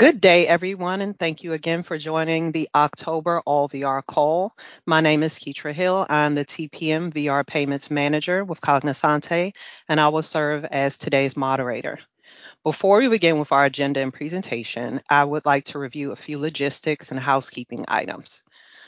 Good day, everyone, and thank you again for joining the October All VR call. My name is Keitra Hill. I'm the TPM VR Payments Manager with Cognosante, and I will serve as today's moderator. Before we begin with our agenda and presentation, I would like to review a few logistics and housekeeping items.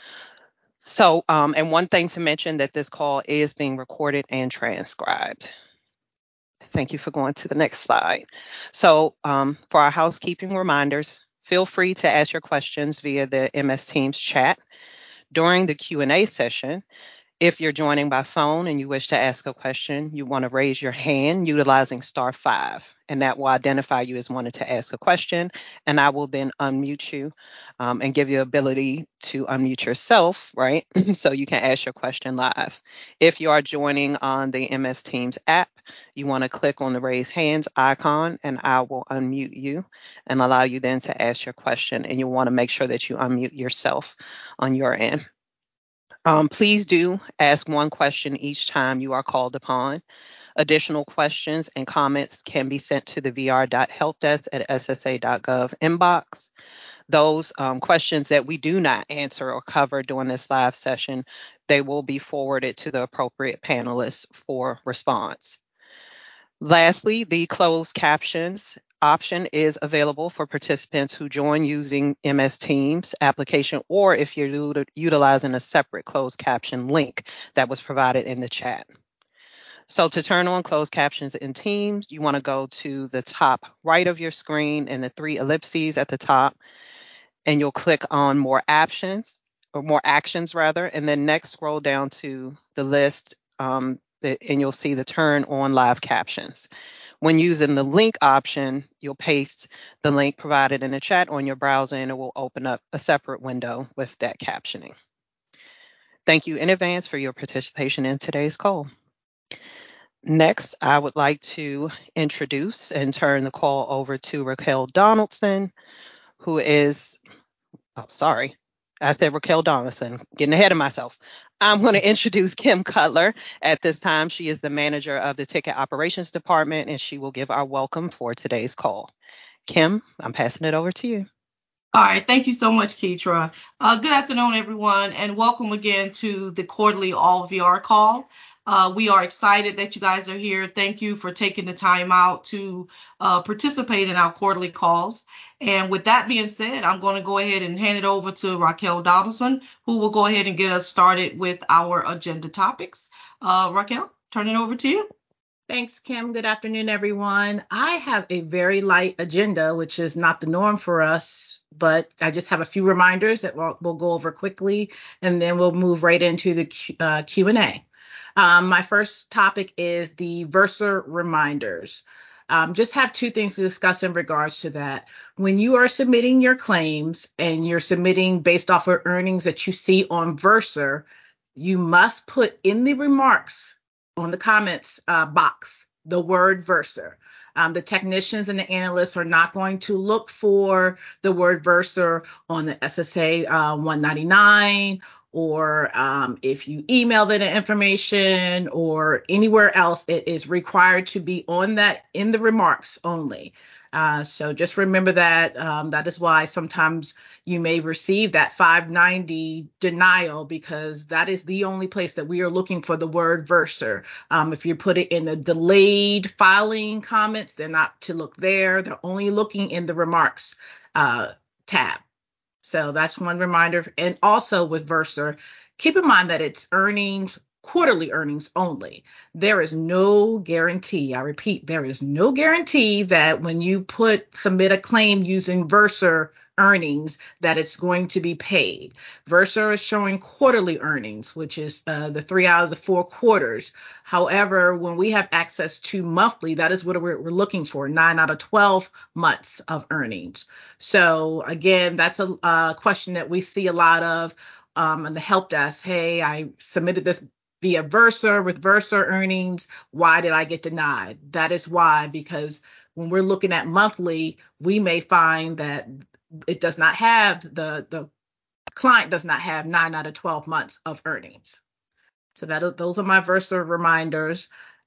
And one thing to mention that this call is being recorded and transcribed. Thank you for going to the next slide. For our housekeeping reminders, feel free to ask your questions via the MS Teams chat. During the Q&A session, if you're joining by phone and you wish to ask a question, you want to raise your hand utilizing *5, and that will identify you as wanting to ask a question, and I will then unmute you and give you the ability to unmute yourself, right? So you can ask your question live. If you are joining on the MS Teams app, you want to click on the raise hands icon, and I will unmute you and allow you then to ask your question, and you'll want to make sure that you unmute yourself on your end. Please do ask one question each time you are called upon. Additional questions and comments can be sent to the vr.helpdesk@ssa.gov inbox. Those questions that we do not answer or cover during this live session, they will be forwarded to the appropriate panelists for response. Lastly, the closed captions option is available for participants who join using MS Teams application, or if you're utilizing a separate closed caption link that was provided in the chat. So to turn on closed captions in Teams, you want to go to the top right of your screen and the 3 ellipses at the top, and you'll click on more actions, and then next scroll down to the list, and you'll see the turn on live captions. When using the link option, you'll paste the link provided in the chat on your browser, and it will open up a separate window with that captioning. Thank you in advance for your participation in today's call. Next, I would like to introduce and turn the call over to Raquel Donaldson, who is, I said Raquel Donaldson, getting ahead of myself. I'm going to introduce Kim Cutler at this time. She is the manager of the Ticket Operations Department, and she will give our welcome for today's call. Kim, I'm passing it over to you. All right. Thank you so much, Keitra. Good afternoon, everyone, and welcome again to the quarterly All VR call. We are excited that you guys are here. Thank you for taking the time out to participate in our quarterly calls. And with that being said, I'm going to go ahead and hand it over to Raquel Donaldson, who will go ahead and get us started with our agenda topics. Raquel, turn it over to you. Thanks, Kim. Good afternoon, everyone. I have a very light agenda, which is not the norm for us, but I just have a few reminders that we'll go over quickly, and then we'll move right into the Q&A. My first topic is the Versa reminders. Just have 2 things to discuss in regards to that. When you are submitting your claims and you're submitting based off of earnings that you see on Versa, you must put in the remarks on the comments box the word Versa. The technicians and the analysts are not going to look for the word Versa on the SSA 199, or if you email them the information or anywhere else. It is required to be on that in the remarks only. So just remember that. That is why sometimes you may receive that 590 denial, because that is the only place that we are looking for the word Versa. If you put it in the delayed filing comments, they're not to look there. They're only looking in the remarks tab. So that's one reminder. And also with Versa, keep in mind that it's earnings, quarterly earnings only. There is no guarantee. I repeat, there is no guarantee that when you submit a claim using Versa earnings that it's going to be paid. Versa is showing quarterly earnings, which is the 3 out of the 4 quarters. However, when we have access to monthly, that is what we're looking for, 9 out of 12 months of earnings. So again, that's a question that we see a lot of on the help desk. Hey, I submitted this via Versa with Versa earnings. Why did I get denied? That is why, because when we're looking at monthly, we may find that it does not have, the client does not have 9 out of 12 months of earnings. So those are my Versa reminders.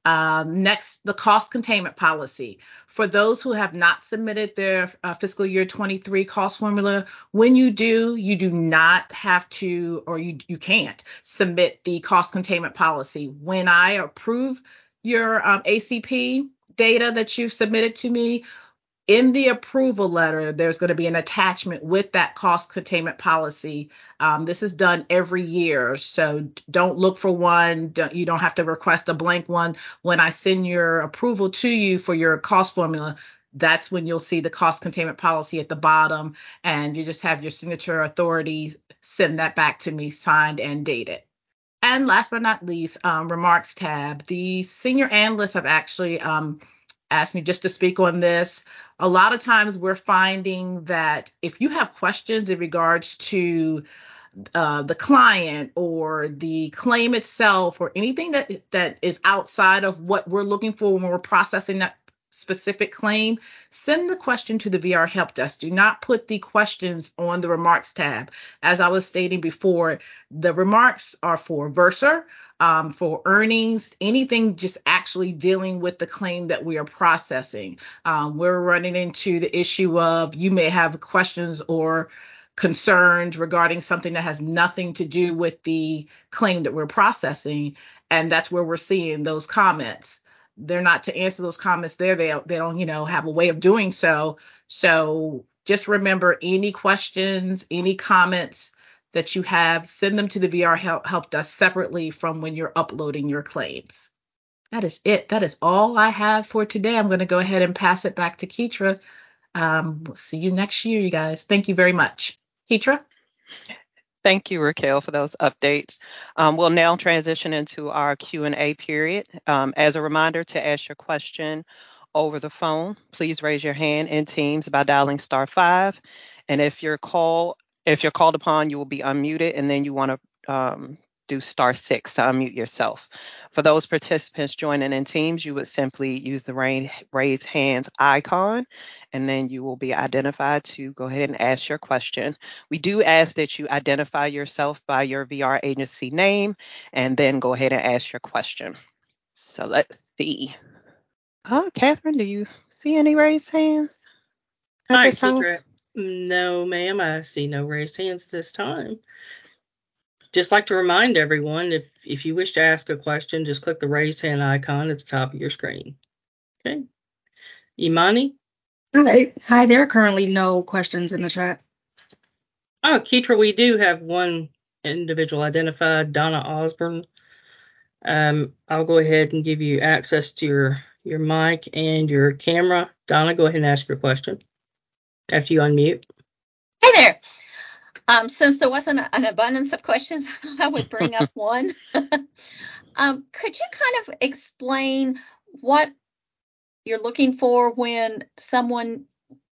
Next, the cost containment policy. For those who have not submitted their fiscal year 23 cost formula, when you do not have to, or you can't submit the cost containment policy. When I approve your ACP data that you've submitted to me, in the approval letter, there's going to be an attachment with that cost containment policy. This is done every year, so don't look for one. You don't have to request a blank one. When I send your approval to you for your cost formula, that's when you'll see the cost containment policy at the bottom, and you just have your signature authority send that back to me, signed and dated. And last but not least, remarks tab. The senior analysts have actually asked me just to speak on this. A lot of times we're finding that if you have questions in regards to the client or the claim itself or anything that is outside of what we're looking for when we're processing that specific claim, send the question to the VR help desk. Do not put the questions on the remarks tab. As I was stating before, the remarks are for Versa, for earnings, anything just actually dealing with the claim that we are processing. We're running into the issue of you may have questions or concerns regarding something that has nothing to do with the claim that we're processing, and that's where we're seeing those comments. They're not to answer those comments there. They don't, have a way of doing so. So just remember, any questions, any comments that you have, send them to the VR help desk separately from when you're uploading your claims. That is it. That is all I have for today. I'm going to go ahead and pass it back to Keitra. We'll see you next year, you guys. Thank you very much. Keitra? Thank you, Raquel, for those updates. We'll now transition into our Q&A period. As a reminder, to ask your question over the phone, please raise your hand in Teams by dialing *5. And if you're called upon, you will be unmuted, and then you want to do *6 to unmute yourself. For those participants joining in Teams, you would simply use the raise hands icon, and then you will be identified to go ahead and ask your question. We do ask that you identify yourself by your VR agency name, and then go ahead and ask your question. So let's see. Catherine, do you see any raised hands? Hi, Keitra. No, ma'am, I see no raised hands this time. Just like to remind everyone, if you wish to ask a question, just click the raised hand icon at the top of your screen. Okay. Imani? Hi, there are currently no questions in the chat. Oh, Keitra, we do have one individual identified, Donna Osborne. I'll go ahead and give you access to your mic and your camera. Donna, go ahead and ask your question after you unmute. Hey there. Since there wasn't an abundance of questions, I thought I would bring up one. Could you kind of explain what you're looking for when someone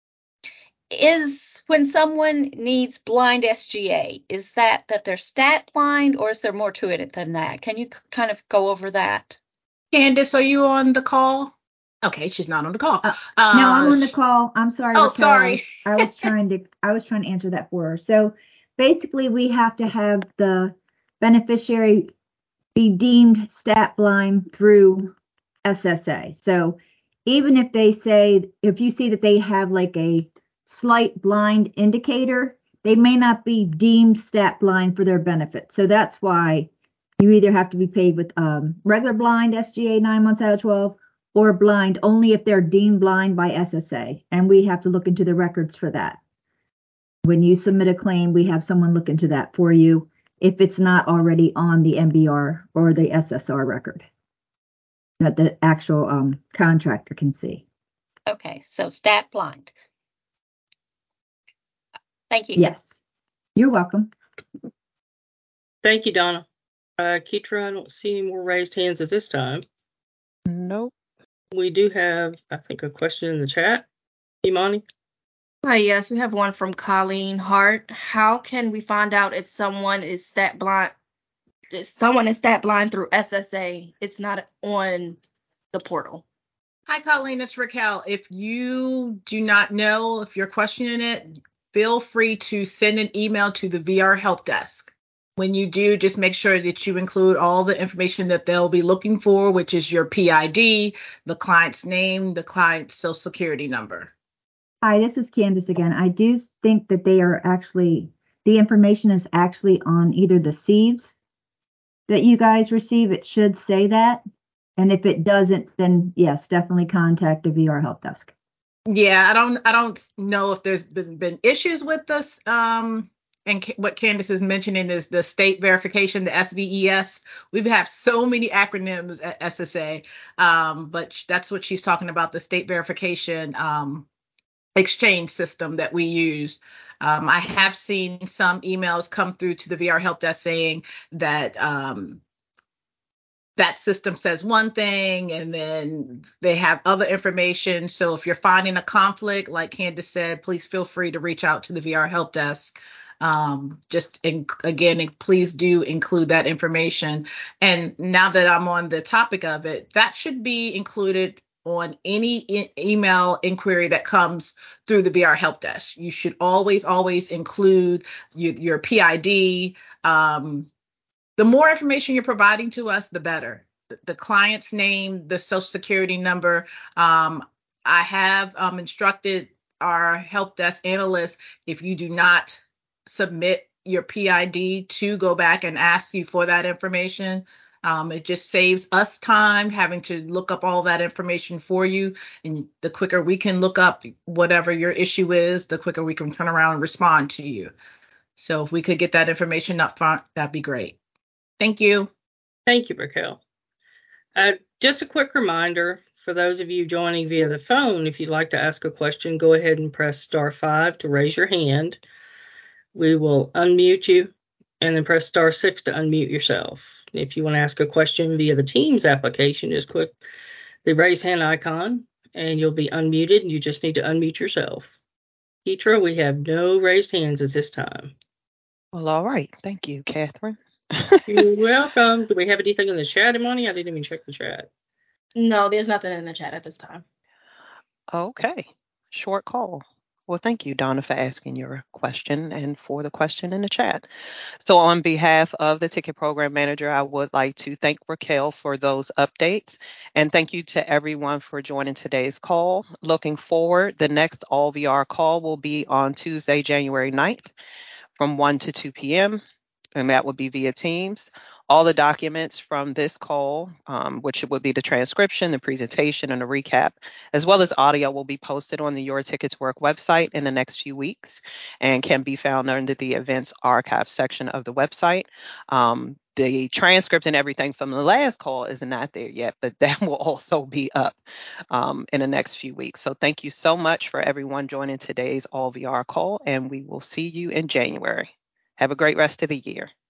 needs blind SGA? Is that they're stat blind, or is there more to it than that? Can you kind of go over that? Candace, are you on the call? Okay, she's not on the call. No, I'm on the call. I'm sorry. Oh, Raquel. sorry. I was trying to answer that for her. So basically, we have to have the beneficiary be deemed stat blind through SSA. So even if you see that they have like a slight blind indicator, they may not be deemed stat blind for their benefit. So that's why you either have to be paid with regular blind SGA 9 months out of 12, or blind only if they're deemed blind by SSA. And we have to look into the records for that. When you submit a claim, we have someone look into that for you if it's not already on the MBR or the SSR record that the actual contractor can see. Okay, so stat blind. Thank you. Yes. You're welcome. Thank you, Donna. Keitra, I don't see any more raised hands at this time. Nope. We do have, I think, a question in the chat. Imani? Hi, yes, we have one from Colleen Hart. How can we find out if someone is stat blind? If someone is stat blind through SSA, it's not on the portal. Hi, Colleen, it's Raquel. If you do not know, if you're questioning it, feel free to send an email to the VR help desk. When you do, just make sure that you include all the information that they'll be looking for, which is your PID, the client's name, the client's social security number. Hi, this is Candace again. I do think that the information is actually on either the SIEVs that you guys receive. It should say that. And if it doesn't, then yes, definitely contact the VR help desk. Yeah, I don't know if there's been issues with this. And what Candace is mentioning is the state verification, the SVES. We have so many acronyms at SSA, but that's what she's talking about, the state verification exchange system that we use. I have seen some emails come through to the VR help desk saying that that system says one thing and then they have other information. So if you're finding a conflict, like Candace said, please feel free to reach out to the VR help desk. Again, please do include that information. And now that I'm on the topic of it, that should be included on any email inquiry that comes through the VR help desk. You should always include your PID. The more information you're providing to us, the better. The client's name, the social security number. I have instructed our help desk analysts, if you do not submit your PID, to go back and ask you for that information. It just saves us time having to look up all that information for you. And the quicker we can look up whatever your issue is, the quicker we can turn around and respond to you. So if we could get that information up front, that'd be great. Thank you. Thank you, Raquel. Just a quick reminder for those of you joining via the phone, if you'd like to ask a question, go ahead and press *5 to raise your hand. We will unmute you and then press *6 to unmute yourself. If you want to ask a question via the Teams application, just click the raise hand icon and you'll be unmuted, and you just need to unmute yourself. Keitra, we have no raised hands at this time. Well, all right. Thank you, Catherine. You're welcome. Do we have anything in the chat, Imani? I didn't even check the chat. No, there's nothing in the chat at this time. Okay. Short call. Well, thank you, Donna, for asking your question and for the question in the chat. So on behalf of the Ticket Program Manager, I would like to thank Raquel for those updates. And thank you to everyone for joining today's call. Looking forward, the next All VR call will be on Tuesday, January 9th from 1 to 2 p.m., and that would be via Teams. All the documents from this call, which would be the transcription, the presentation, and the recap, as well as audio, will be posted on the Your Tickets Work website in the next few weeks and can be found under the Events Archive section of the website. The transcript and everything from the last call is not there yet, but that will also be up in the next few weeks. So thank you so much for everyone joining today's All VR call, and we will see you in January. Have a great rest of the year.